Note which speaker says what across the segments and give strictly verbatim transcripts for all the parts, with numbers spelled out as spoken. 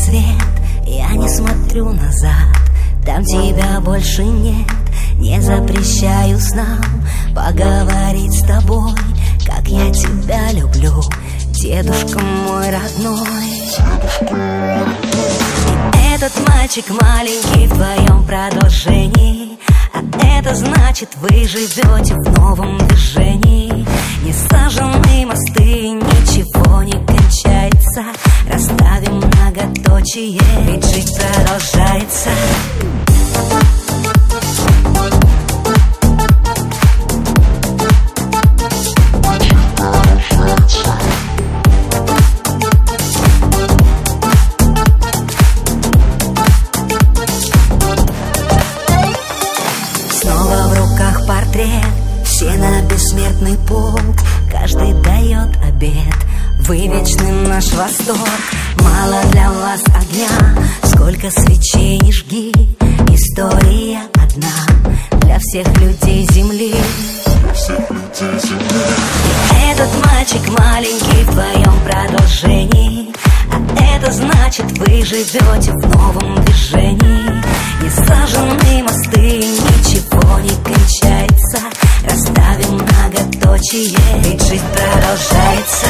Speaker 1: свет, я не смотрю назад. Там тебя больше нет. Не запрещаю снам поговорить с тобой, как я тебя люблю, дедушка мой родной. И этот мальчик маленький в твоем продолжении, а это значит, вы живете в новом движении. Не сожжены мосты, ничего не кончается. Расставим многоточие, ведь жизнь продолжается. Снова в руках портрет, все на бессмертный полк. Каждый дает обет, вы вечный наш восторг. Мало для вас огня, сколько свечей не жги. История одна для всех людей земли. И этот мальчик маленький в твоем продолжении, а это значит, вы живете в новом движении. Не сожжены мосты, ничего не кончается. Расставим многоточие, ведь жизнь продолжается.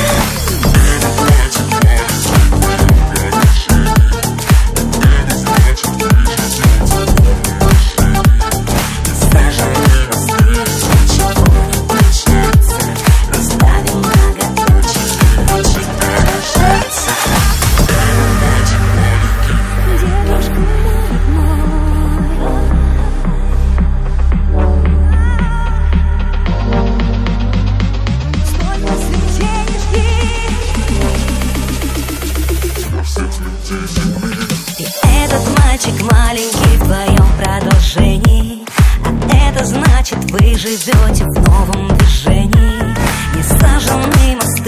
Speaker 1: И этот мальчик маленький в твоем продолжении, а это значит, вы живете в новом движении. Не сожжены мосты,